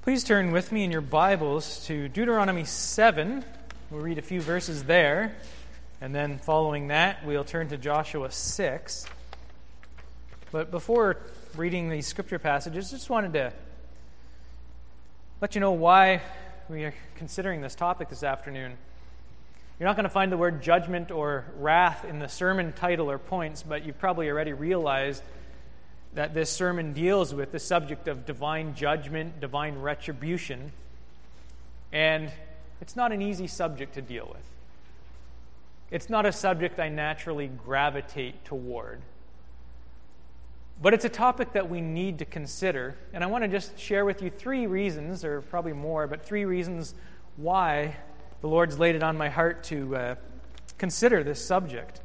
Please turn with me in your Bibles to Deuteronomy 7. We'll read a few verses there, and then following that, we'll turn to Joshua 6. But before reading these scripture passages, I just wanted to let you know why we are considering this topic this afternoon. You're not going to find the word judgment or wrath in the sermon title or points, but you've probably already realized that this sermon deals with the subject of divine judgment, divine retribution, and it's not an easy subject to deal with. It's not a subject I naturally gravitate toward. But it's a topic that we need to consider, and I want to just share with you three reasons, or probably more, but three reasons why the Lord's laid it on my heart to consider this subject.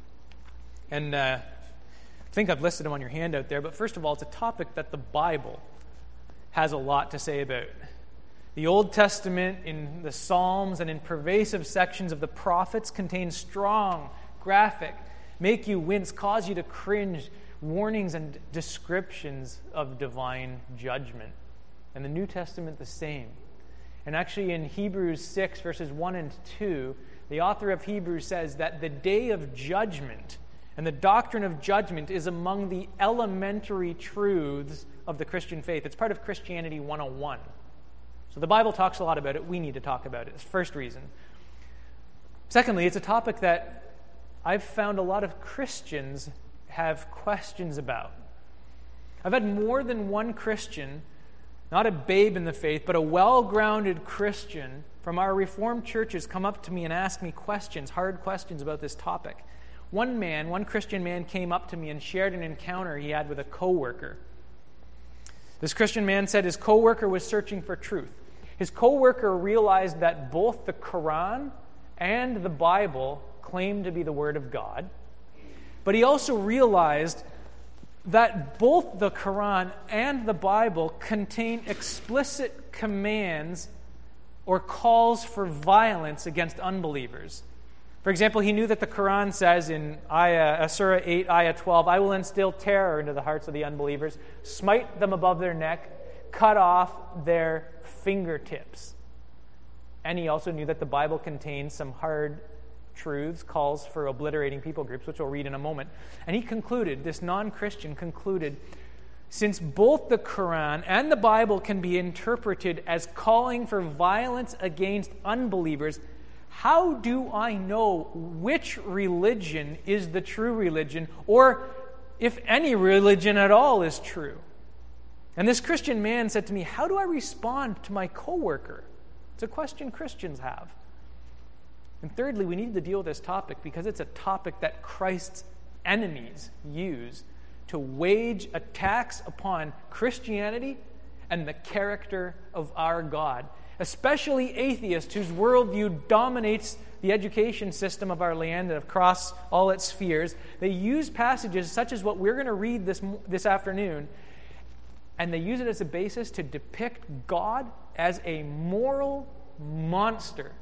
And I think I've listed them on your handout there, but first of all, it's a topic that the Bible has a lot to say about. The Old Testament, in the Psalms and in pervasive sections of the prophets, contains strong, graphic, make you wince, cause you to cringe warnings and descriptions of divine judgment. And the New Testament the same. And actually in Hebrews 6, verses 1 and 2, the author of Hebrews says that the day of judgment and the doctrine of judgment is among the elementary truths of the Christian faith. It's part of Christianity 101. So the Bible talks a lot about it. We need to talk about it. It's the first reason. Secondly, it's a topic that I've found a lot of Christians have questions about. I've had more than one Christian, not a babe in the faith, but a well-grounded Christian from our Reformed churches come up to me and ask me questions, hard questions about this topic. One Christian man came up to me and shared an encounter he had with a coworker. This Christian man said his coworker was searching for truth. His coworker realized that both the Quran and the Bible claim to be the Word of God, but he also realized that both the Quran and the Bible contain explicit commands or calls for violence against unbelievers. For example, he knew that the Quran says in Surah 8, Ayah 12, I will instill terror into the hearts of the unbelievers, smite them above their neck, cut off their fingertips. And he also knew that the Bible contains some hard truths, calls for obliterating people groups, which we'll read in a moment. And he concluded, this non-Christian concluded, since both the Quran and the Bible can be interpreted as calling for violence against unbelievers, how do I know which religion is the true religion, or if any religion at all is true? And this Christian man said to me, how do I respond to my coworker? It's a question Christians have. And thirdly, we need to deal with this topic because it's a topic that Christ's enemies use to wage attacks upon Christianity and the character of our God, especially atheists whose worldview dominates the education system of our land and across all its spheres. They use passages such as what we're going to read this afternoon, and they use it as a basis to depict God as a moral monster.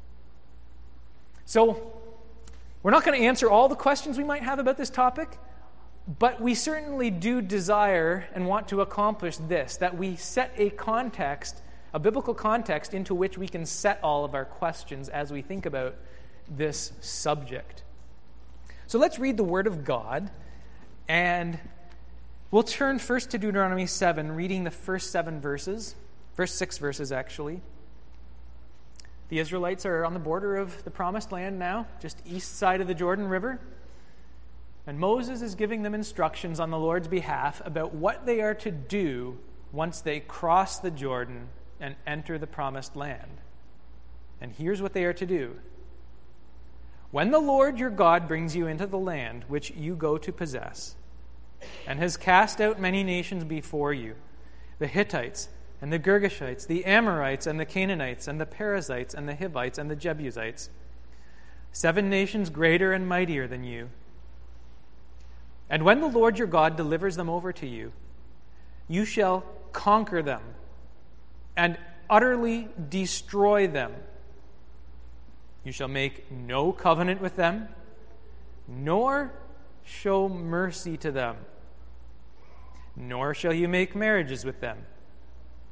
So, we're not going to answer all the questions we might have about this topic, but we certainly do desire and want to accomplish this, that we set a context, a biblical context into which we can set all of our questions as we think about this subject. So let's read the Word of God, and we'll turn first to Deuteronomy 7, reading the first 6 verses actually. The Israelites are on the border of the Promised Land now, just east side of the Jordan River. And Moses is giving them instructions on the Lord's behalf about what they are to do once they cross the Jordan and enter the Promised Land. And here's what they are to do. When the Lord your God brings you into the land which you go to possess, and has cast out many nations before you, the Hittites, and the Girgashites, the Amorites, and the Canaanites, and the Perizzites, and the Hivites, and the Jebusites, 7 nations greater and mightier than you. And when the Lord your God delivers them over to you, you shall conquer them and utterly destroy them. You shall make no covenant with them, nor show mercy to them, nor shall you make marriages with them.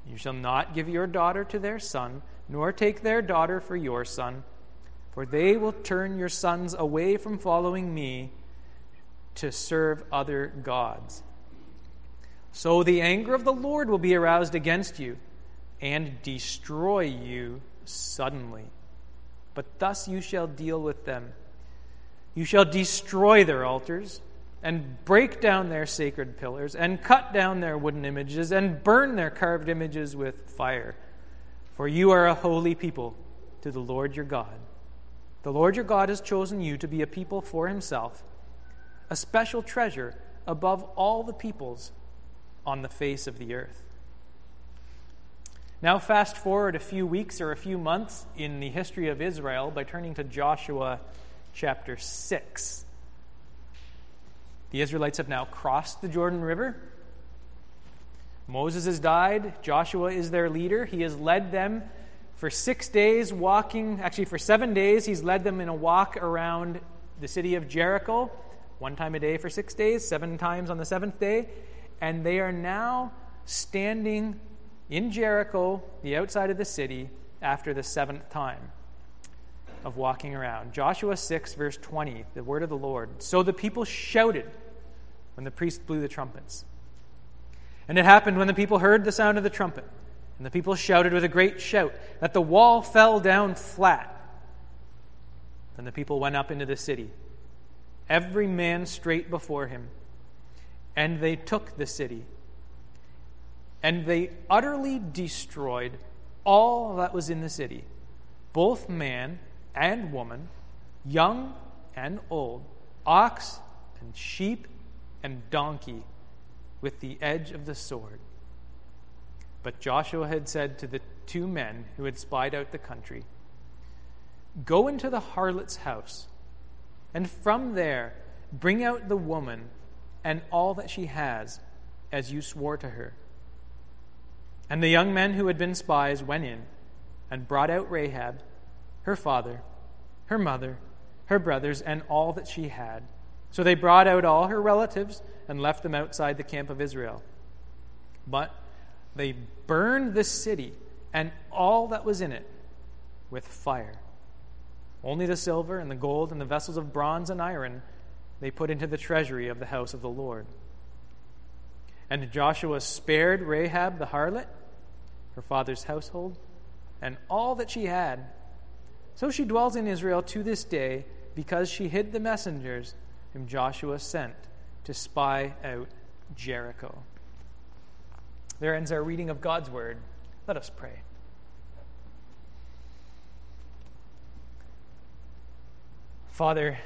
You shall not give your daughter to their son, nor take their daughter for your son, for they will turn your sons away from following me to serve other gods. So the anger of the Lord will be aroused against you and destroy you suddenly. But thus you shall deal with them. You shall destroy their altars and break down their sacred pillars and cut down their wooden images and burn their carved images with fire. For you are a holy people to the Lord your God. The Lord your God has chosen you to be a people for himself, a special treasure above all the peoples on the face of the earth. Now fast forward a few weeks or a few months in the history of Israel by turning to Joshua chapter 6. The Israelites have now crossed the Jordan River. Moses has died. Joshua is their leader. He has led them for 6 days walking. Actually, for 7 days, he's led them in a walk around the city of Jericho, 1 time a day for 6 days, 7 times on the 7th day. And they are now standing in Jericho, the outside of the city, after the 7th time of walking around. Joshua 6, verse 20, the word of the Lord. So the people shouted when the priest blew the trumpets. And it happened when the people heard the sound of the trumpet, and the people shouted with a great shout, that the wall fell down flat. Then the people went up into the city, every man straight before him, and they took the city. And they utterly destroyed all that was in the city, both man and woman, young and old, ox and sheep and donkey, with the edge of the sword. But Joshua had said to the 2 men who had spied out the country, "Go into the harlot's house, and from there bring out the woman and all that she has, as you swore to her." And the young men who had been spies went in and brought out Rahab, her father, her mother, her brothers, and all that she had. So they brought out all her relatives and left them outside the camp of Israel. But they burned the city and all that was in it with fire. Only the silver and the gold and the vessels of bronze and iron they put into the treasury of the house of the Lord. And Joshua spared Rahab the harlot, her father's household, and all that she had. So she dwells in Israel to this day, because she hid the messengers whom Joshua sent to spy out Jericho. There ends our reading of God's word. Let us pray. Father,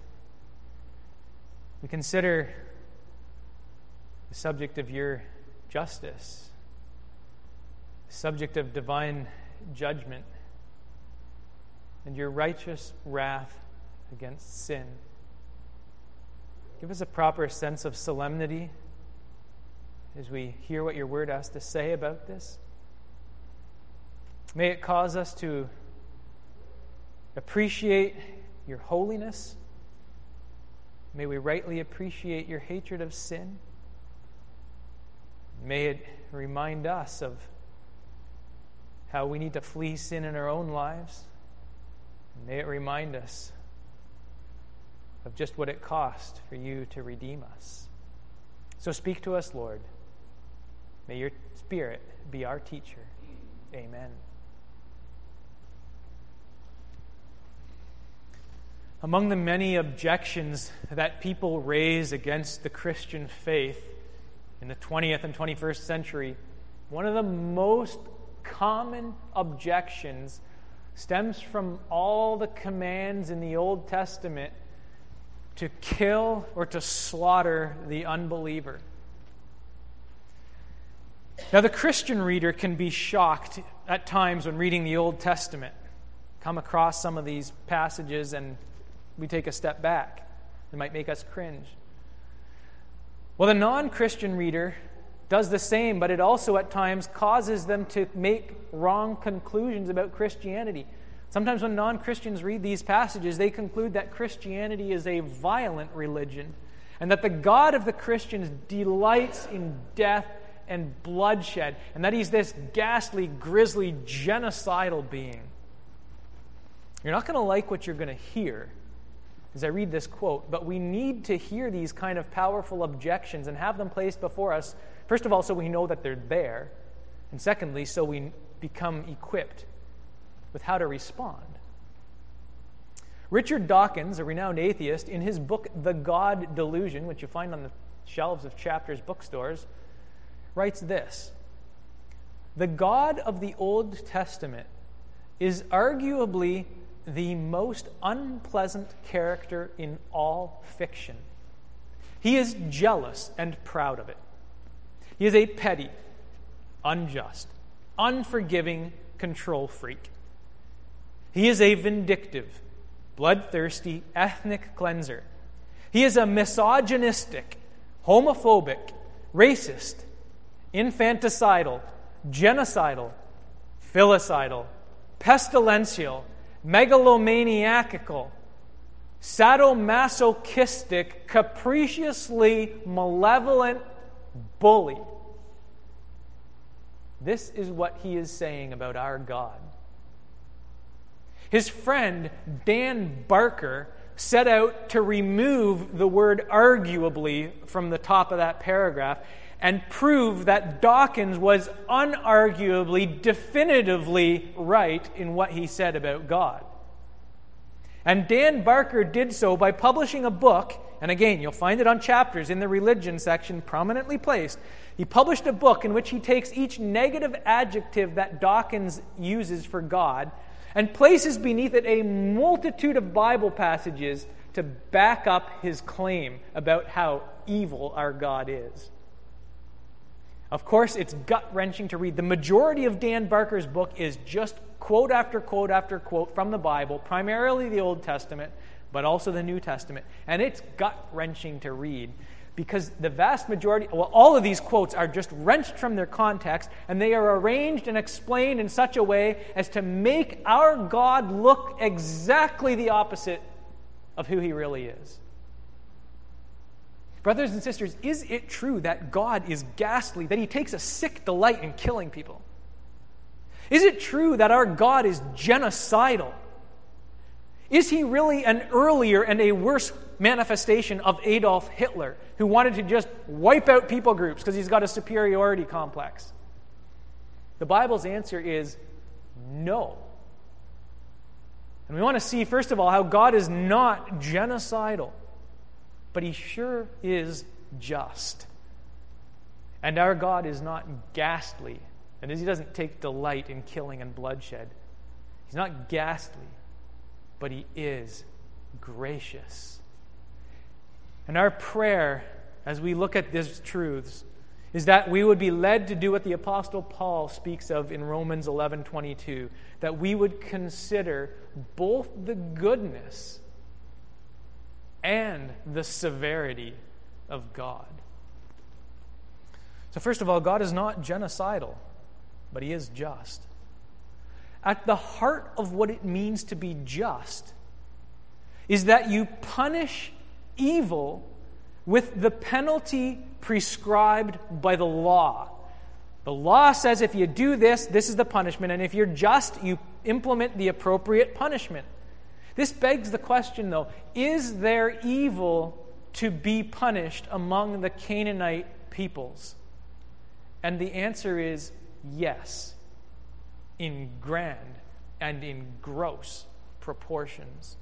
we consider the subject of your justice, the subject of divine judgment, and your righteous wrath against sin. Give us a proper sense of solemnity as we hear what your word has to say about this. May it cause us to appreciate your holiness. May we rightly appreciate your hatred of sin. May it remind us of how we need to flee sin in our own lives. May it remind us of just what it cost for you to redeem us. So speak to us, Lord. May your Spirit be our teacher. Amen. Among the many objections that people raise against the Christian faith in the 20th and 21st century, one of the most common objections stems from all the commands in the Old Testament to kill or to slaughter the unbeliever. Now, the Christian reader can be shocked at times when reading the Old Testament, come across some of these passages and we take a step back. It might make us cringe. Well, the non-Christian reader does the same, but it also at times causes them to make wrong conclusions about Christianity. Sometimes when non-Christians read these passages, they conclude that Christianity is a violent religion and that the God of the Christians delights in death and bloodshed, and that he's this ghastly, grisly, genocidal being. You're not going to like what you're going to hear as I read this quote, but we need to hear these kind of powerful objections and have them placed before us, first of all, so we know that they're there, and secondly, so we become equipped with how to respond. Richard Dawkins, a renowned atheist, in his book, The God Delusion, which you find on the shelves of Chapters bookstores, writes this: "The God of the Old Testament is arguably the most unpleasant character in all fiction. He is jealous and proud of it. He is a petty, unjust, unforgiving control freak. He is a vindictive, bloodthirsty ethnic cleanser. He is a misogynistic, homophobic, racist, infanticidal, genocidal, filicidal, pestilential, megalomaniacal, sadomasochistic, capriciously malevolent bully." This is what he is saying about our God. His friend Dan Barker set out to remove the word arguably from the top of that paragraph and prove that Dawkins was unarguably, definitively right in what he said about God. And Dan Barker did so by publishing a book, and again, you'll find it on Chapters in the religion section, prominently placed. He published a book in which he takes each negative adjective that Dawkins uses for God and places beneath it a multitude of Bible passages to back up his claim about how evil our God is. Of course, it's gut-wrenching to read. The majority of Dan Barker's book is just quote after quote after quote from the Bible, primarily the Old Testament, but also the New Testament. And it's gut-wrenching to read because the vast majority, all of these quotes are just wrenched from their context, and they are arranged and explained in such a way as to make our God look exactly the opposite of who he really is. Brothers and sisters, is it true that God is ghastly, that he takes a sick delight in killing people? Is it true that our God is genocidal? Is he really an earlier and a worse manifestation of Adolf Hitler, who wanted to just wipe out people groups because he's got a superiority complex? The Bible's answer is no. And we want to see, first of all, how God is not genocidal, but he sure is just. And our God is not ghastly, and he doesn't take delight in killing and bloodshed. He's not ghastly, but he is gracious. And our prayer, as we look at these truths, is that we would be led to do what the Apostle Paul speaks of in Romans 11:22, that we would consider both the goodness and the severity of God. So first of all, God is not genocidal, but he is just. At the heart of what it means to be just is that you punish evil with the penalty prescribed by the law. The law says if you do this, this is the punishment, and if you're just, you implement the appropriate punishment. This begs the question, though, is there evil to be punished among the Canaanite peoples? And the answer is yes, in grand and in gross proportions.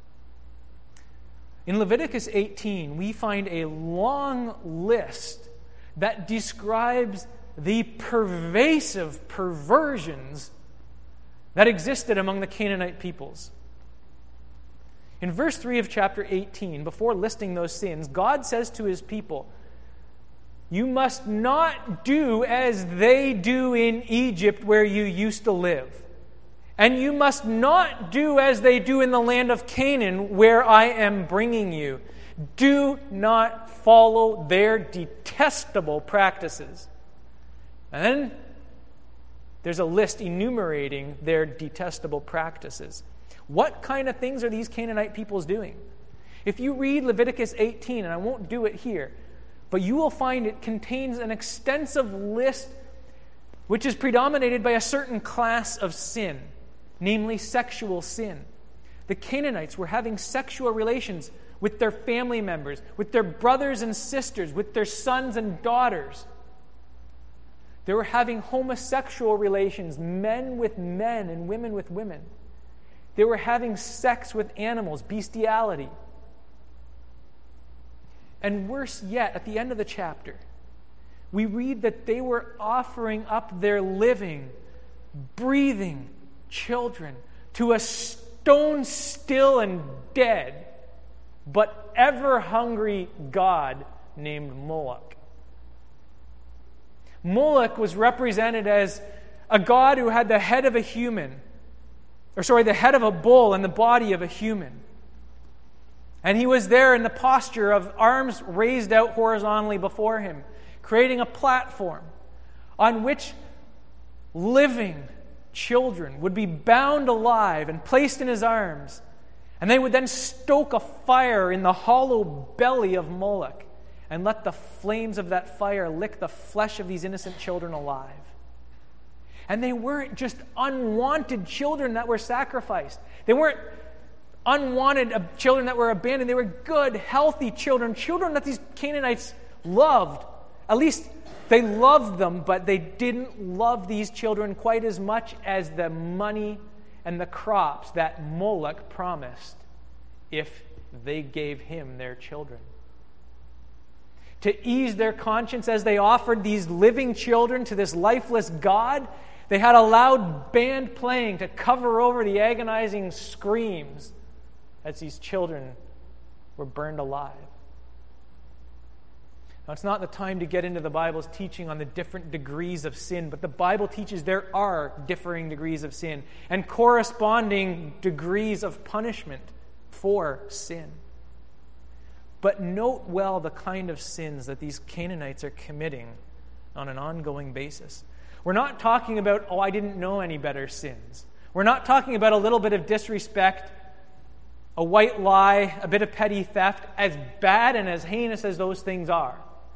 In Leviticus 18, we find a long list that describes the pervasive perversions that existed among the Canaanite peoples. In verse 3 of chapter 18, before listing those sins, God says to his people, "You must not do as they do in Egypt where you used to live. And you must not do as they do in the land of Canaan where I am bringing you. Do not follow their detestable practices." And then there's a list enumerating their detestable practices. What kind of things are these Canaanite peoples doing? If you read Leviticus 18, and I won't do it here, But you will find it contains an extensive list which is predominated by a certain class of sin, namely sexual sin. The Canaanites were having sexual relations with their family members, with their brothers and sisters, with their sons and daughters. They were having homosexual relations, men with men and women with women. They were having sex with animals, bestiality. And worse yet, at the end of the chapter, we read that they were offering up their living, breathing children to a stone still and dead, but ever-hungry god named Moloch. Moloch was represented as a god who had the head of a human, the head of a bull and the body of a human. And he was there in the posture of arms raised out horizontally before him, creating a platform on which living children would be bound alive and placed in his arms. And they would then stoke a fire in the hollow belly of Moloch and let the flames of that fire lick the flesh of these innocent children alive. And they weren't just unwanted children that were sacrificed. They weren't unwanted children that were abandoned. They were good, healthy children that these Canaanites loved. At least they loved them, but they didn't love these children quite as much as the money and the crops that Moloch promised if they gave him their children. To ease their conscience as they offered these living children to this lifeless god, they had a loud band playing to cover over the agonizing screams as these children were burned alive. Now, it's not the time to get into the Bible's teaching on the different degrees of sin, but the Bible teaches there are differing degrees of sin and corresponding degrees of punishment for sin. But note well the kind of sins that these Canaanites are committing on an ongoing basis. We're not talking about, I didn't know any better sins. We're not talking about a little bit of disrespect, a white lie, a bit of petty theft, as bad and as heinous as those things are.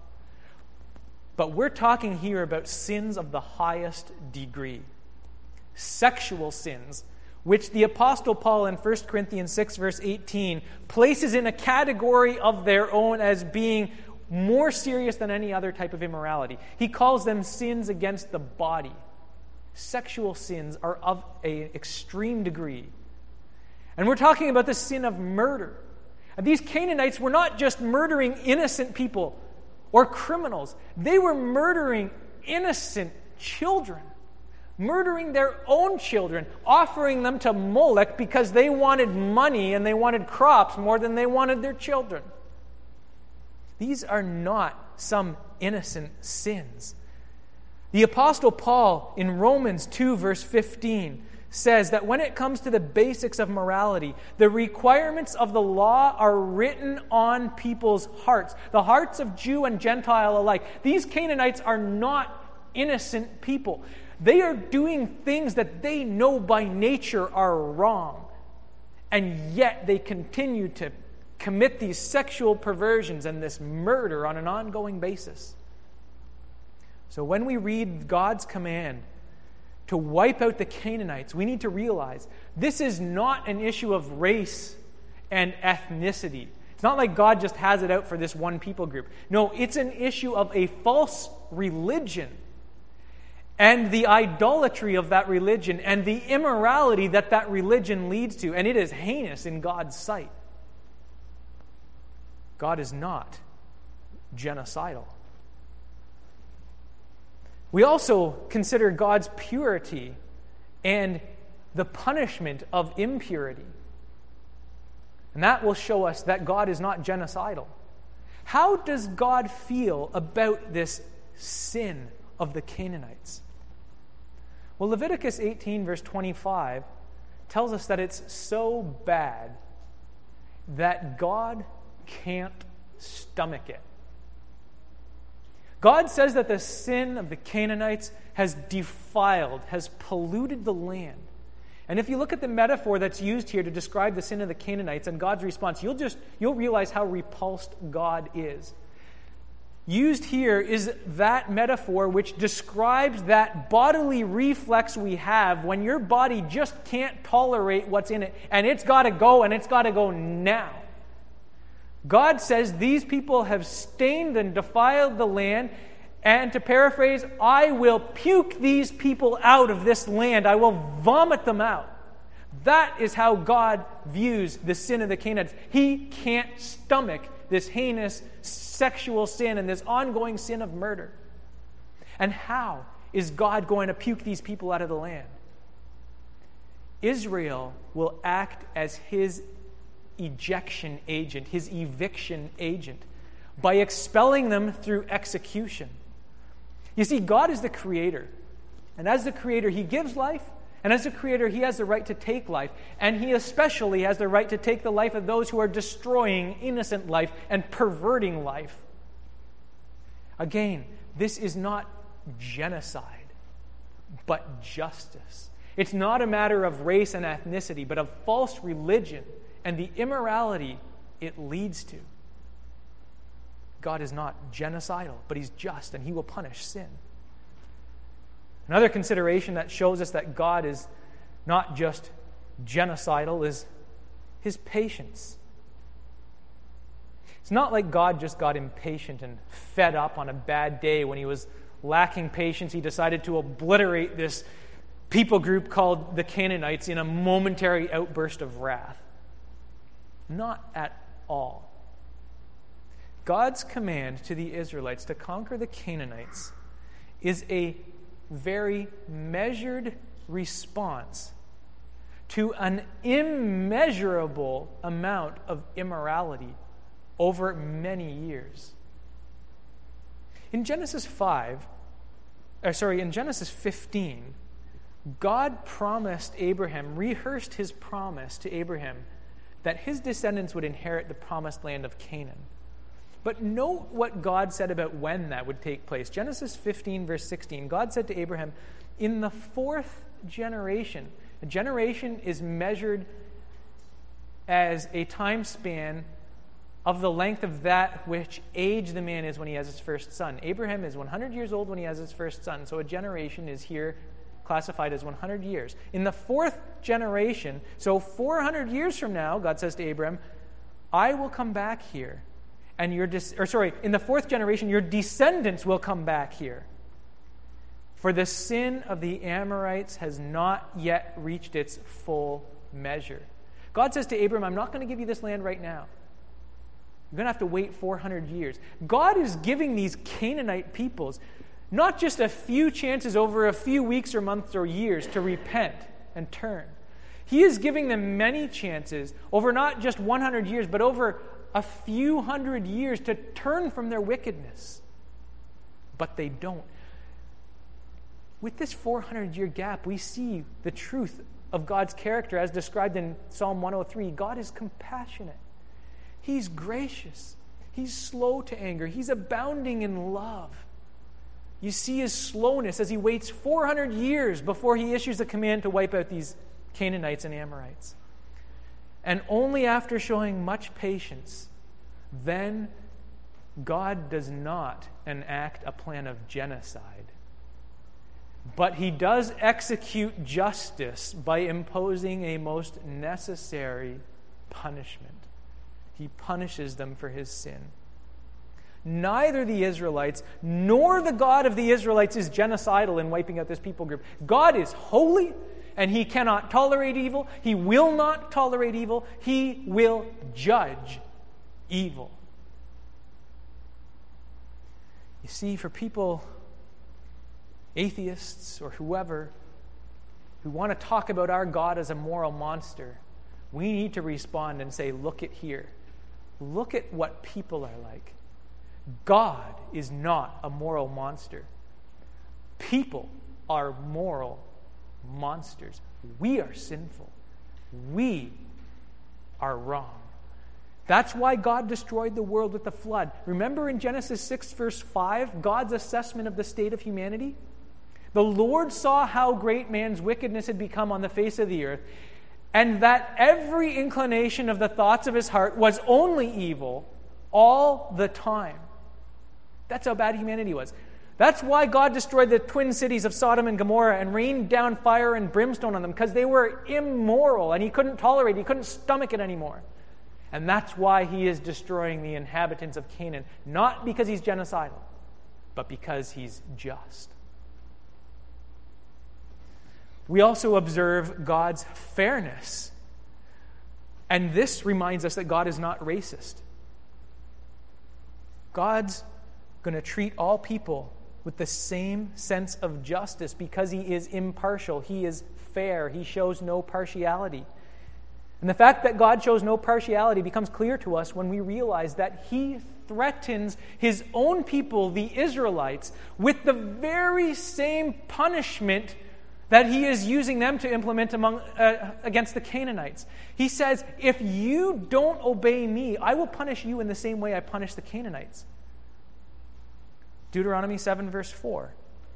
But we're talking here about sins of the highest degree. Sexual sins, which the Apostle Paul in 1 Corinthians 6, verse 18, places in a category of their own as being more serious than any other type of immorality. He calls them sins against the body. Sexual sins are of an extreme degree. And we're talking about the sin of murder. And these Canaanites were not just murdering innocent people or criminals. They were murdering innocent children. Murdering their own children, offering them to Moloch because they wanted money and they wanted crops more than they wanted their children. These are not some innocent sins. The Apostle Paul in Romans 2, verse 15, says that when it comes to the basics of morality, the requirements of the law are written on people's hearts, the hearts of Jew and Gentile alike. These Canaanites are not innocent people. They are doing things that they know by nature are wrong, and yet they continue to commit these sexual perversions and this murder on an ongoing basis. So when we read God's command to wipe out the Canaanites, we need to realize this is not an issue of race and ethnicity. It's not like God just has it out for this one people group. No, it's an issue of a false religion and the idolatry of that religion and the immorality that that religion leads to. And it is heinous in God's sight. God is not genocidal. We also consider God's purity and the punishment of impurity. And that will show us that God is not genocidal. How does God feel about this sin of the Canaanites? Well, Leviticus 18, verse 25, tells us that it's so bad that God can't stomach it. God says that the sin of the Canaanites has defiled, has polluted the land. And if you look at the metaphor that's used here to describe the sin of the Canaanites and God's response, you'll realize how repulsed God is. used here is that metaphor which describes that bodily reflex we have when your body just can't tolerate what's in it, and it's got to go, and it's got to go now. God says these people have stained and defiled the land, and to paraphrase, I will puke these people out of this land. I will vomit them out. That is how God views the sin of the Canaanites. He can't stomach this heinous sexual sin and this ongoing sin of murder. And how is God going to puke these people out of the land? Israel will act as his ejection agent, his eviction agent, by expelling them through execution. You see, God is the creator. And as the creator, he gives life. And as a creator, he has the right to take life. And he especially has the right to take the life of those who are destroying innocent life and perverting life. Again, this is not genocide, but justice. It's not a matter of race and ethnicity, but of false religion and the immorality it leads to. God is not genocidal, but he's just, and he will punish sin. Another consideration that shows us that God is not just genocidal is his patience. It's not like God just got impatient and fed up on a bad day when he was lacking patience. He decided to obliterate this people group called the Canaanites in a momentary outburst of wrath. Not at all. God's command to the Israelites to conquer the Canaanites is a very measured response to an immeasurable amount of immorality over many years. In Genesis 15, God promised Abraham, rehearsed his promise to Abraham that his descendants would inherit the promised land of Canaan. But note what God said about when that would take place. Genesis 15, verse 16, God said to Abraham, in the fourth generation, a generation is measured as a time span of the length of that which age the man is when he has his first son. Abraham is 100 years old when he has his first son, so a generation is here classified as 100 years. In the fourth generation, so 400 years from now, God says to Abraham, I will come back here. And in the fourth generation, your descendants will come back here. For the sin of the Amorites has not yet reached its full measure. God says to Abraham, I'm not going to give you this land right now. You're going to have to wait 400 years. God is giving these Canaanite peoples not just a few chances over a few weeks or months or years to repent and turn. He is giving them many chances over not just 100 years, but over a few hundred years to turn from their wickedness. But they don't. With this 400-year gap, we see the truth of God's character as described in Psalm 103. God is compassionate. He's gracious. He's slow to anger. He's abounding in love. You see his slowness as he waits 400 years before he issues a command to wipe out these Canaanites and Amorites. And only after showing much patience, then God does not enact a plan of genocide. But he does execute justice by imposing a most necessary punishment. He punishes them for his sin. Neither the Israelites nor the God of the Israelites is genocidal in wiping out this people group. God is holy, and he cannot tolerate evil. He will not tolerate evil. He will judge evil. You see, for people, atheists or whoever, who want to talk about our God as a moral monster, we need to respond and say, look at here. Look at what people are like. God is not a moral monster. People are moral monsters. We are sinful. We are wrong. That's why God destroyed the world with the flood. Remember in Genesis 6, verse 5, God's assessment of the state of humanity? The Lord saw how great man's wickedness had become on the face of the earth, and that every inclination of the thoughts of his heart was only evil all the time. That's how bad humanity was. That's why God destroyed the twin cities of Sodom and Gomorrah and rained down fire and brimstone on them, because they were immoral and he couldn't tolerate it. He couldn't stomach it anymore. And that's why he is destroying the inhabitants of Canaan, not because he's genocidal, but because he's just. We also observe God's fairness. And this reminds us that God is not racist. God's going to treat all people with the same sense of justice because he is impartial. He is fair. He shows no partiality. And the fact that God shows no partiality becomes clear to us when we realize that he threatens his own people, the Israelites, with the very same punishment that he is using them to implement against the Canaanites. He says, if you don't obey me, I will punish you in the same way I punish the Canaanites. Deuteronomy 7, verse 4.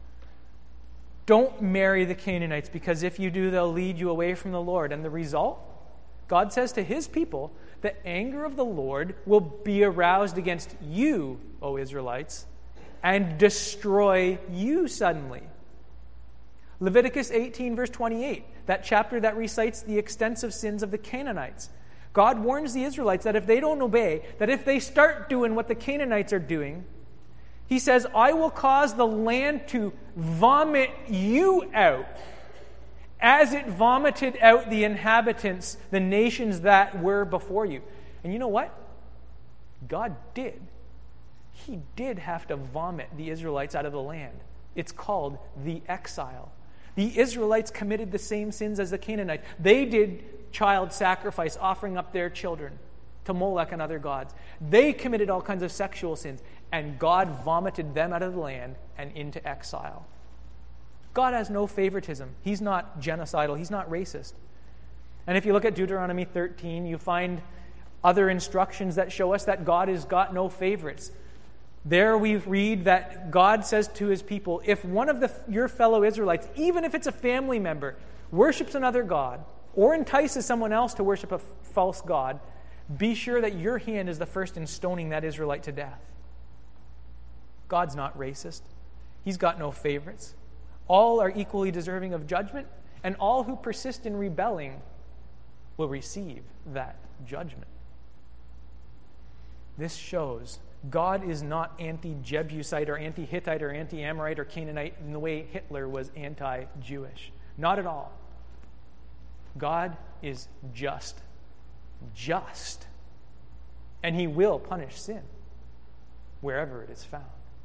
Don't marry the Canaanites, because if you do, they'll lead you away from the Lord. And the result? God says to his people, the anger of the Lord will be aroused against you, O Israelites, and destroy you suddenly. Leviticus 18, verse 28, that chapter that recites the extensive sins of the Canaanites. God warns the Israelites that if they don't obey, that if they start doing what the Canaanites are doing, he says, I will cause the land to vomit you out as it vomited out the inhabitants, the nations that were before you. And you know what? God did. He did have to vomit the Israelites out of the land. It's called the exile. The Israelites committed the same sins as the Canaanites. They did child sacrifice, offering up their children to Molech and other gods. They committed all kinds of sexual sins, and God vomited them out of the land and into exile. God has no favoritism. He's not genocidal. He's not racist. And if you look at Deuteronomy 13, you find other instructions that show us that God has got no favorites. There we read that God says to his people, if one of your fellow Israelites, even if it's a family member, worships another god or entices someone else to worship a false god, be sure that your hand is the first in stoning that Israelite to death. God's not racist. He's got no favorites. All are equally deserving of judgment, and all who persist in rebelling will receive that judgment. This shows God is not anti-Jebusite or anti-Hittite or anti-Amorite or Canaanite in the way Hitler was anti-Jewish. Not at all. God is just. And he will punish sin wherever it is found.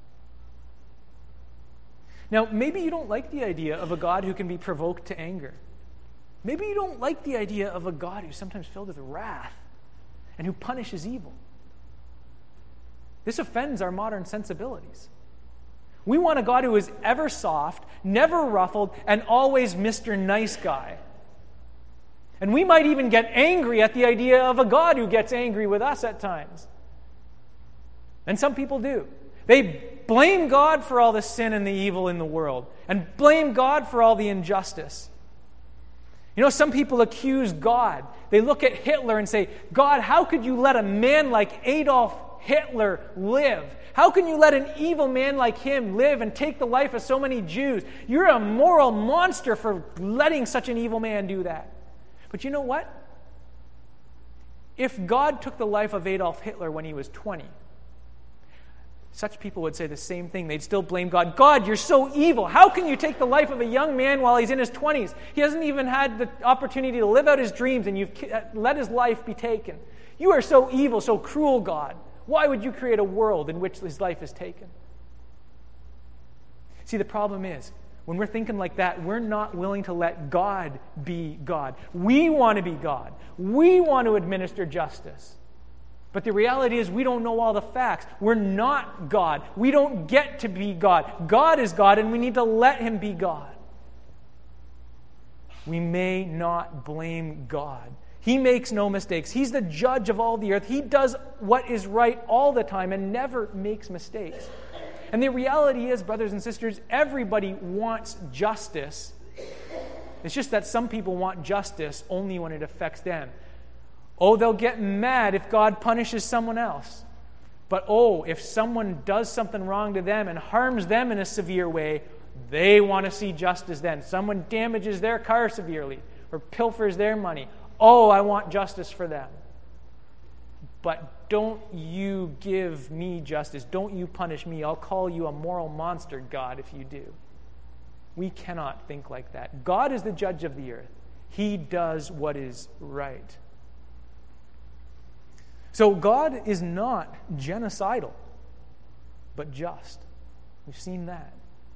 Now, maybe you don't like the idea of a God who can be provoked to anger. Maybe you don't like the idea of a God who's sometimes filled with wrath and who punishes evil. This offends our modern sensibilities. We want a God who is ever soft, never ruffled, and always Mr. Nice Guy. And we might even get angry at the idea of a God who gets angry with us at times. And some people do. They blame God for all the sin and the evil in the world, and blame God for all the injustice. You know, some people accuse God. They look at Hitler and say, God, how could you let a man like Adolf Hitler live? How can you let an evil man like him live and take the life of so many Jews? You're a moral monster for letting such an evil man do that. But you know what? If God took the life of Adolf Hitler when he was 20, such people would say the same thing. They'd still blame God. God, you're so evil. How can you take the life of a young man while he's in his 20s? He hasn't even had the opportunity to live out his dreams, and you've let his life be taken. You are so evil, so cruel, God. Why would you create a world in which his life is taken? See, the problem is, when we're thinking like that, we're not willing to let God be God. We want to be God. We want to administer justice. But the reality is we don't know all the facts. We're not God. We don't get to be God. God is God, and we need to let him be God. We may not blame God. He makes no mistakes. He's the judge of all the earth. He does what is right all the time and never makes mistakes. And the reality is, brothers and sisters, everybody wants justice. It's just that some people want justice only when it affects them. Oh, they'll get mad if God punishes someone else. But if someone does something wrong to them and harms them in a severe way, they want to see justice then. Someone damages their car severely or pilfers their money. I want justice for them. But don't you give me justice. Don't you punish me. I'll call you a moral monster, God, if you do. We cannot think like that. God is the judge of the earth. He does what is right. So God is not genocidal, but just. We've seen that.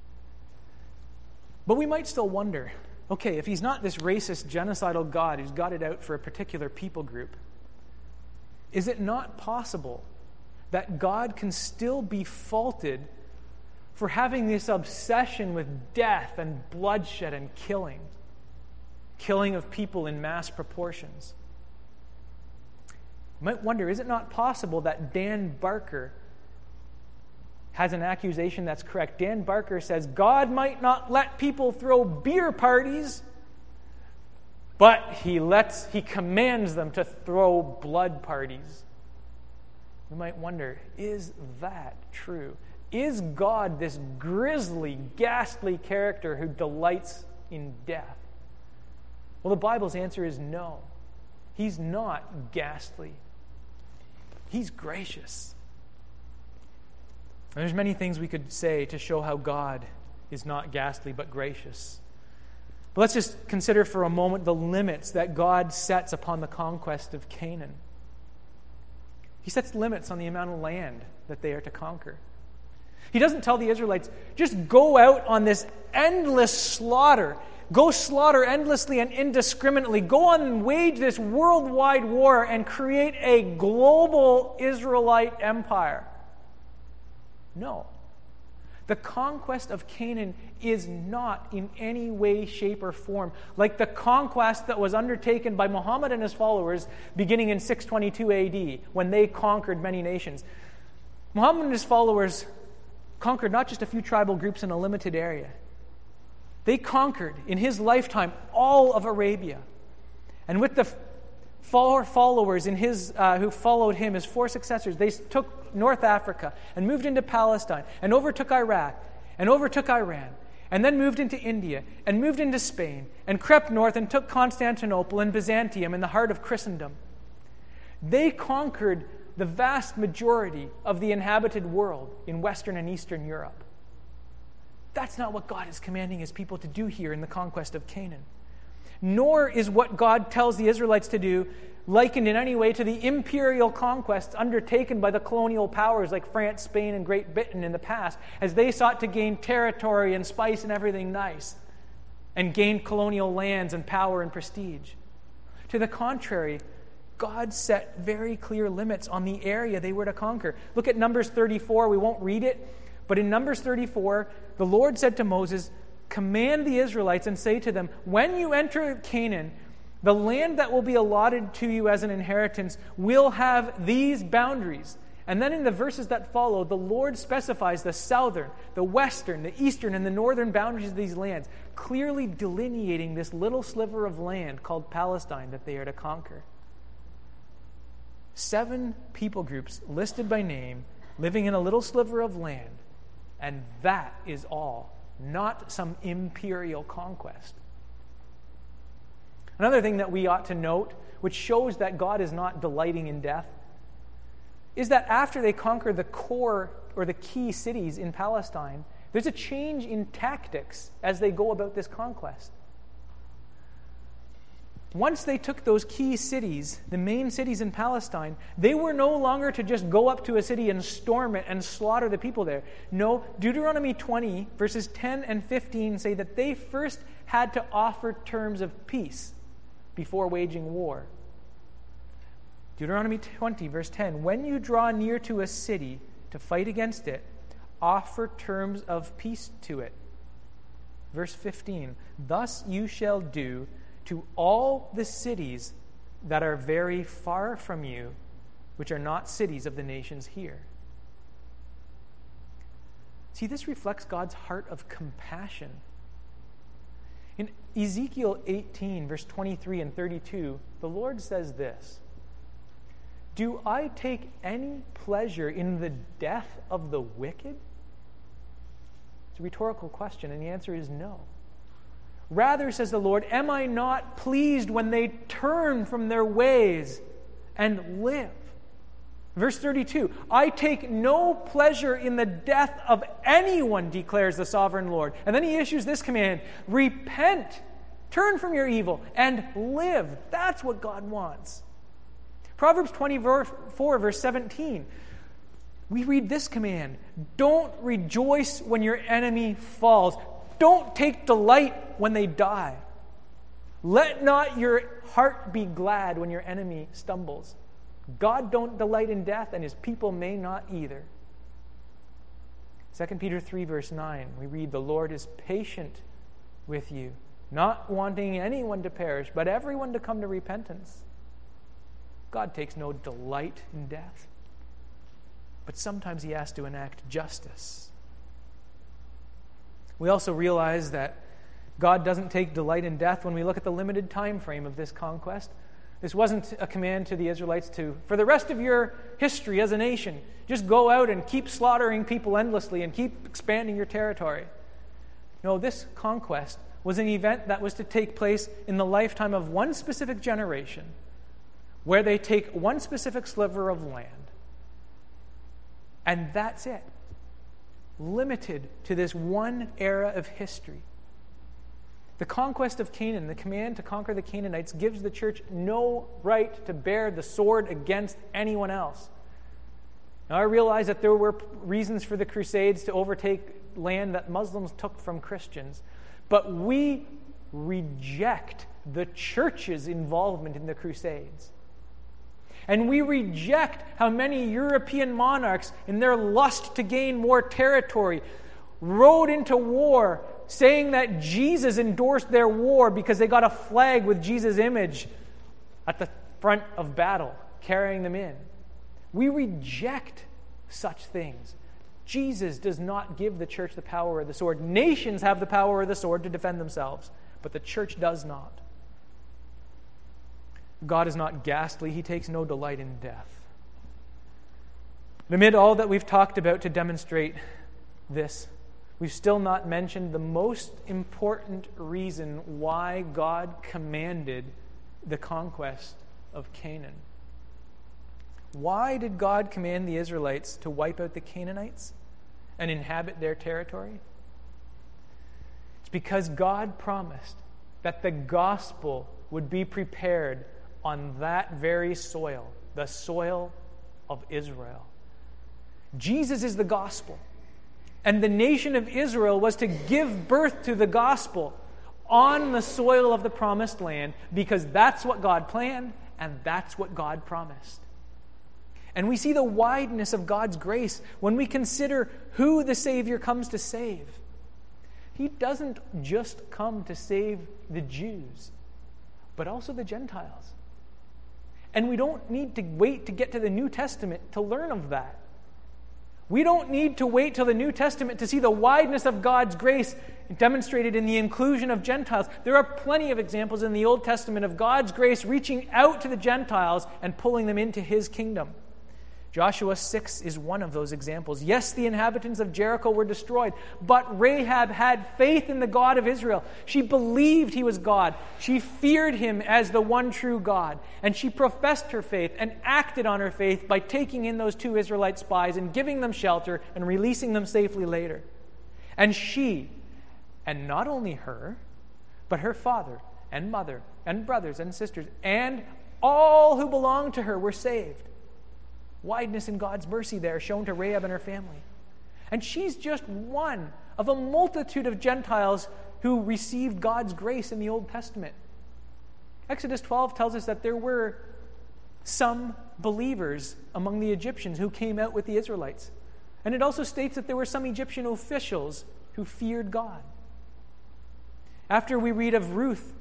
But we might still wonder, okay, if he's not this racist, genocidal God who's got it out for a particular people group, is it not possible that God can still be faulted for having this obsession with death and bloodshed and killing of people in mass proportions? You might wonder, is it not possible that Dan Barker has an accusation that's correct? Dan Barker says, God might not let people throw beer parties, but he commands them to throw blood parties. We might wonder, is that true? Is God this grisly, ghastly character who delights in death? Well, the Bible's answer is no. He's not ghastly. He's gracious. And there's many things we could say to show how God is not ghastly but gracious. But let's just consider for a moment the limits that God sets upon the conquest of Canaan. He sets limits on the amount of land that they are to conquer. He doesn't tell the Israelites, just go out on this endless slaughter. Go slaughter endlessly and indiscriminately. Go on and wage this worldwide war and create a global Israelite empire. No. The conquest of Canaan is not in any way, shape, or form like the conquest that was undertaken by Muhammad and his followers beginning in 622 AD when they conquered many nations. Muhammad and his followers conquered not just a few tribal groups in a limited area. They conquered, in his lifetime, all of Arabia. And with the four followers in his who followed him, his four successors, they took North Africa and moved into Palestine and overtook Iraq and overtook Iran and then moved into India and moved into Spain and crept north and took Constantinople and Byzantium in the heart of Christendom. They conquered the vast majority of the inhabited world in Western and Eastern Europe. That's not what God is commanding his people to do here in the conquest of Canaan. Nor is what God tells the Israelites to do likened in any way to the imperial conquests undertaken by the colonial powers like France, Spain, and Great Britain in the past, as they sought to gain territory and spice and everything nice, and gain colonial lands and power and prestige. To the contrary, God set very clear limits on the area they were to conquer. Look at Numbers 34. We won't read it, but in Numbers 34, the Lord said to Moses, command the Israelites and say to them, when you enter Canaan, the land that will be allotted to you as an inheritance will have these boundaries. And then in the verses that follow, the Lord specifies the southern, the western, the eastern, and the northern boundaries of these lands, clearly delineating this little sliver of land called Palestine that they are to conquer. 7 people groups listed by name, living in a little sliver of land, and that is all. Not some imperial conquest. Another thing that we ought to note, which shows that God is not delighting in death, is that after they conquer the core or the key cities in Palestine, there's a change in tactics as they go about this conquest. Once they took those key cities, the main cities in Palestine, they were no longer to just go up to a city and storm it and slaughter the people there. No, Deuteronomy 20, verses 10 and 15 say that they first had to offer terms of peace before waging war. Deuteronomy 20, verse 10, when you draw near to a city to fight against it, offer terms of peace to it. Verse 15, thus you shall do to all the cities that are very far from you, which are not cities of the nations here. See, this reflects God's heart of compassion. In Ezekiel 18, verse 23 and 32, the Lord says this, do I take any pleasure in the death of the wicked? It's a rhetorical question, and the answer is no. Rather, says the Lord, am I not pleased when they turn from their ways and live? Verse 32, I take no pleasure in the death of anyone, declares the sovereign Lord. And then he issues this command, repent, turn from your evil, and live. That's what God wants. Proverbs 24, verse 17, we read this command, don't rejoice when your enemy falls. Don't take delight when they die. Let not your heart be glad when your enemy stumbles. God don't delight in death, and his people may not either. 2 Peter 3, verse 9, we read, the Lord is patient with you, not wanting anyone to perish, but everyone to come to repentance. God takes no delight in death, but sometimes he has to enact justice. We also realize that God doesn't take delight in death when we look at the limited time frame of this conquest. This wasn't a command to the Israelites to, for the rest of your history as a nation, just go out and keep slaughtering people endlessly and keep expanding your territory. No, this conquest was an event that was to take place in the lifetime of one specific generation, where they take one specific sliver of land. And that's it. Limited to this one era of history. The conquest of Canaan, the command to conquer the Canaanites, gives the church no right to bear the sword against anyone else. Now, I realize that there were reasons for the Crusades to overtake land that Muslims took from Christians, but we reject the church's involvement in the Crusades. And we reject how many European monarchs, in their lust to gain more territory, rode into war saying that Jesus endorsed their war because they got a flag with Jesus' image at the front of battle, carrying them in. We reject such things. Jesus does not give the church the power of the sword. Nations have the power of the sword to defend themselves, but the church does not. God is not ghastly. He takes no delight in death. Amid all that we've talked about to demonstrate this, we've still not mentioned the most important reason why God commanded the conquest of Canaan. Why did God command the Israelites to wipe out the Canaanites and inhabit their territory? It's because God promised that the gospel would be prepared on that very soil, the soil of Israel. Jesus is the gospel. And the nation of Israel was to give birth to the gospel on the soil of the promised land because that's what God planned and that's what God promised. And we see the wideness of God's grace when we consider who the Savior comes to save. He doesn't just come to save the Jews, but also the Gentiles. And we don't need to wait to get to the New Testament to learn of that. We don't need to wait till the New Testament to see the wideness of God's grace demonstrated in the inclusion of Gentiles. There are plenty of examples in the Old Testament of God's grace reaching out to the Gentiles and pulling them into his kingdom. Joshua 6 is one of those examples. Yes, the inhabitants of Jericho were destroyed, but Rahab had faith in the God of Israel. She believed he was God. She feared him as the one true God. And she professed her faith and acted on her faith by taking in those 2 Israelite spies and giving them shelter and releasing them safely later. And she, and not only her, but her father and mother and brothers and sisters and all who belonged to her were saved. Wideness in God's mercy there shown to Rahab and her family. And she's just one of a multitude of Gentiles who received God's grace in the Old Testament. Exodus 12 tells us that there were some believers among the Egyptians who came out with the Israelites. And it also states that there were some Egyptian officials who feared God. After we read of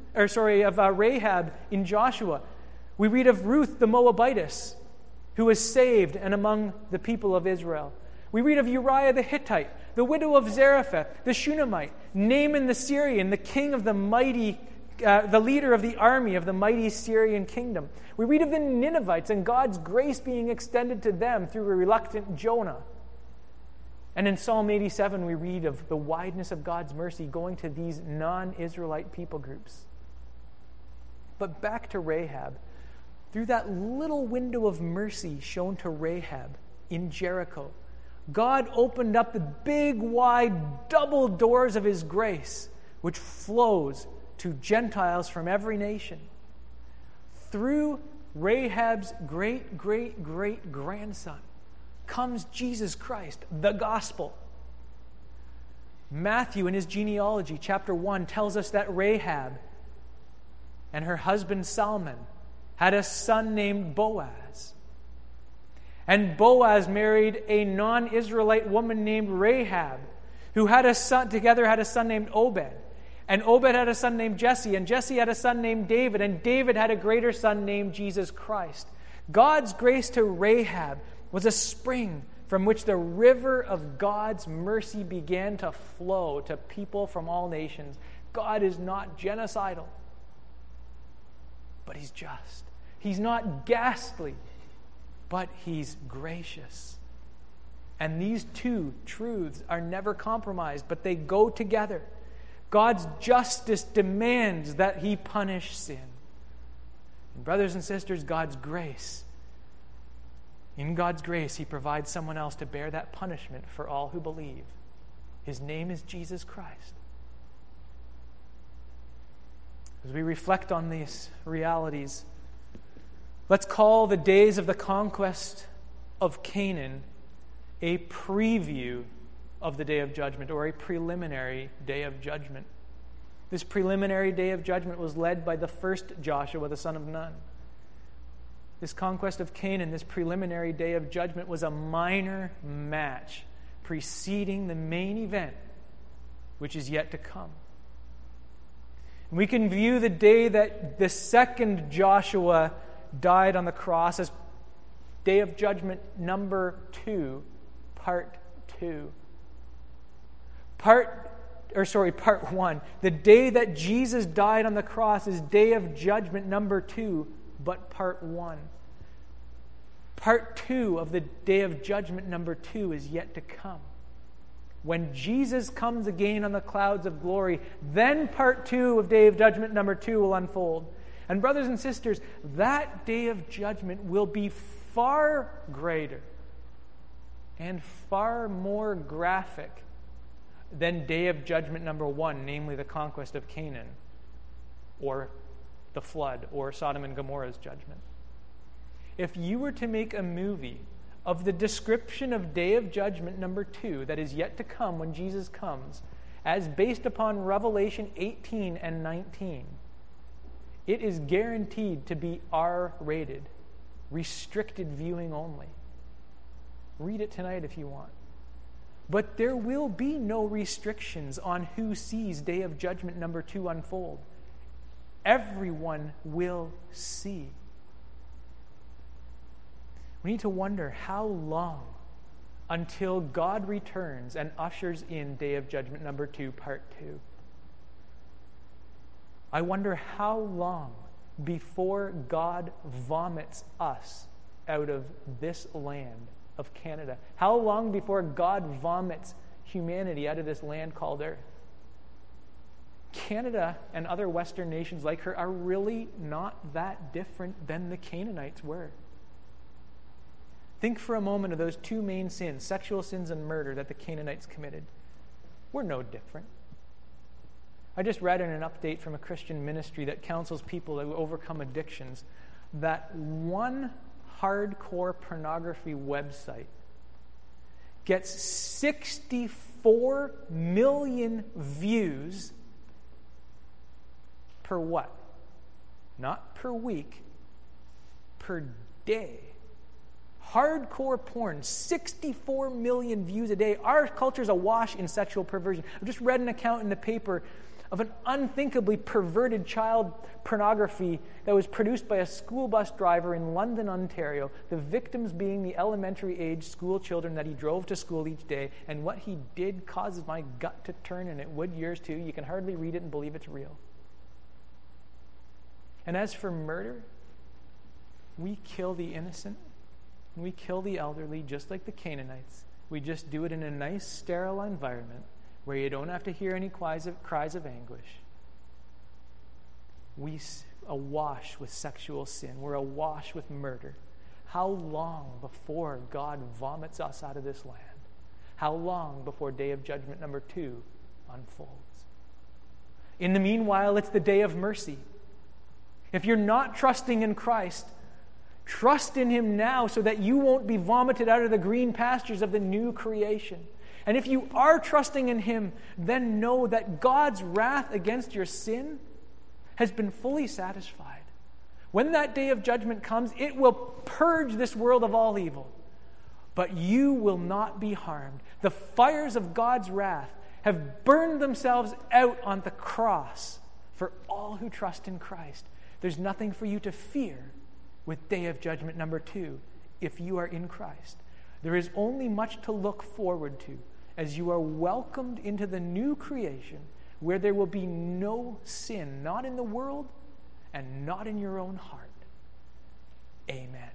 Rahab in Joshua, we read of Ruth the Moabitess, who was saved and among the people of Israel. We read of Uriah the Hittite, the widow of Zarephath, the Shunammite, Naaman the Syrian, the king of the mighty the leader of the army of the mighty Syrian kingdom. We read of the Ninevites and God's grace being extended to them through a reluctant Jonah. And in Psalm 87, we read of the wideness of God's mercy going to these non-Israelite people groups. But back to Rahab. Through that little window of mercy shown to Rahab in Jericho, God opened up the big, wide, double doors of his grace, which flows to Gentiles from every nation. Through Rahab's great-great-great-grandson comes Jesus Christ, the gospel. Matthew, in his genealogy, chapter 1, tells us that Rahab and her husband Salmon had a son named Boaz. And Boaz married a non-Israelite woman named Rahab, who had a son named Obed. And Obed had a son named Jesse, and Jesse had a son named David, and David had a greater son named Jesus Christ. God's grace to Rahab was a spring from which the river of God's mercy began to flow to people from all nations. God is not genocidal, but he's just. He's not ghastly, but he's gracious. And these two truths are never compromised, but they go together. God's justice demands that he punish sin. And brothers and sisters, God's grace, in God's grace, he provides someone else to bear that punishment for all who believe. His name is Jesus Christ. As we reflect on these realities, let's call the days of the conquest of Canaan a preview of the day of judgment, or a preliminary day of judgment. This preliminary day of judgment was led by the first Joshua, the son of Nun. This conquest of Canaan, this preliminary day of judgment, was a minor match preceding the main event, which is yet to come. We can view the day that the second Joshua died on the cross as day of judgment number 2, part 2. Part 1. The day that Jesus died on the cross is day of judgment number 2, but part 1. Part 2 of the day of judgment number 2 is yet to come. When Jesus comes again on the clouds of glory, then part 2 of day of judgment number 2 will unfold. And brothers and sisters, that day of judgment will be far greater and far more graphic than day of judgment number 1, namely the conquest of Canaan, or the flood, or Sodom and Gomorrah's judgment. If you were to make a movie of the description of day of judgment number 2 that is yet to come when Jesus comes, as based upon Revelation 18 and 19, it is guaranteed to be R-rated, restricted viewing only. Read it tonight if you want. But there will be no restrictions on who sees day of judgment number 2 unfold. Everyone will see. We need to wonder how long until God returns and ushers in day of judgment number 2, part 2. I wonder how long before God vomits us out of this land of Canada. How long before God vomits humanity out of this land called Earth? Canada and other Western nations like her are really not that different than the Canaanites were. Think for a moment of those two main sins, sexual sins and murder, that the Canaanites committed. We're no different. I just read in an update from a Christian ministry that counsels people to overcome addictions that one hardcore pornography website gets 64 million views per what? Not per week, per day. Hardcore porn, 64 million views a day. Our culture is awash in sexual perversion. I've just read an account in the paper of an unthinkably perverted child pornography that was produced by a school bus driver in London, Ontario, the victims being the elementary-age school children that he drove to school each day. And what he did causes my gut to turn, and it would yours too. You can hardly read it and believe it's real. And as for murder, we kill the innocent, and we kill the elderly just like the Canaanites. We just do it in a nice, sterile environment where you don't have to hear any cries of anguish. We awash with sexual sin. We're awash with murder. How long before God vomits us out of this land? How long before day of judgment number 2 unfolds? In the meanwhile, it's the day of mercy. If you're not trusting in Christ, trust in him now so that you won't be vomited out of the green pastures of the new creation. And if you are trusting in him, then know that God's wrath against your sin has been fully satisfied. When that day of judgment comes, it will purge this world of all evil. But you will not be harmed. The fires of God's wrath have burned themselves out on the cross for all who trust in Christ. There's nothing for you to fear with day of judgment number 2 if you are in Christ. There is only much to look forward to as you are welcomed into the new creation where there will be no sin, not in the world and not in your own heart. Amen.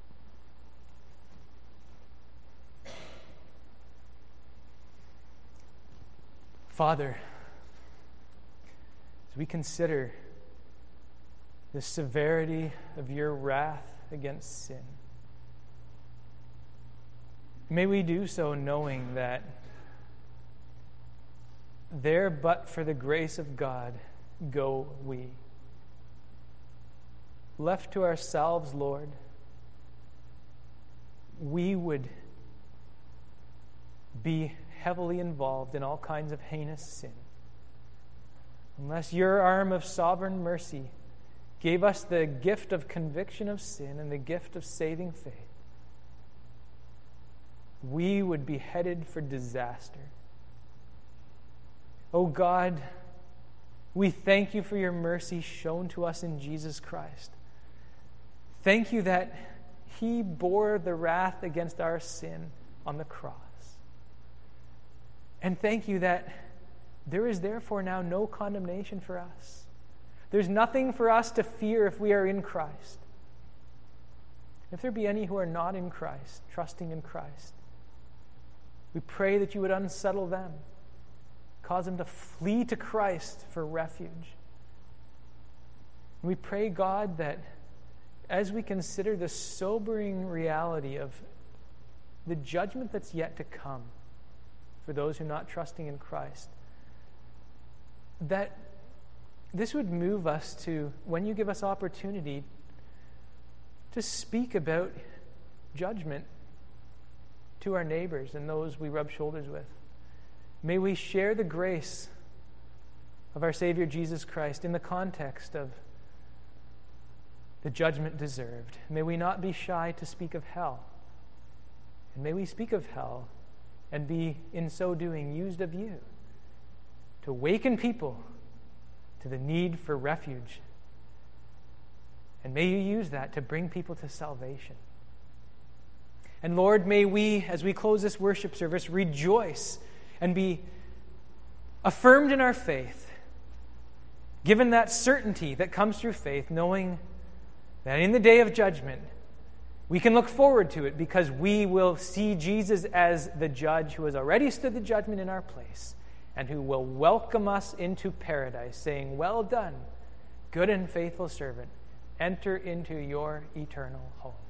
Father, as we consider the severity of your wrath against sin, may we do so knowing that there but for the grace of God go we. Left to ourselves, Lord, we would be heavily involved in all kinds of heinous sin. Unless your arm of sovereign mercy gave us the gift of conviction of sin and the gift of saving faith, we would be headed for disaster. Oh God, we thank you for your mercy shown to us in Jesus Christ. Thank you that he bore the wrath against our sin on the cross. And thank you that there is therefore now no condemnation for us. There's nothing for us to fear if we are in Christ. If there be any who are not in Christ, trusting in Christ, we pray that you would unsettle them, cause them to flee to Christ for refuge. And we pray, God, that as we consider the sobering reality of the judgment that's yet to come for those who are not trusting in Christ, that this would move us to, when you give us opportunity, to speak about judgment to our neighbors and those we rub shoulders with. May we share the grace of our Savior Jesus Christ in the context of the judgment deserved. May we not be shy to speak of hell. And may we speak of hell and be, in so doing, used of you to awaken people to the need for refuge. And may you use that to bring people to salvation. And Lord, may we, as we close this worship service, rejoice and be affirmed in our faith, given that certainty that comes through faith, knowing that in the day of judgment, we can look forward to it because we will see Jesus as the judge who has already stood the judgment in our place and who will welcome us into paradise, saying, "Well done, good and faithful servant. Enter into your eternal home."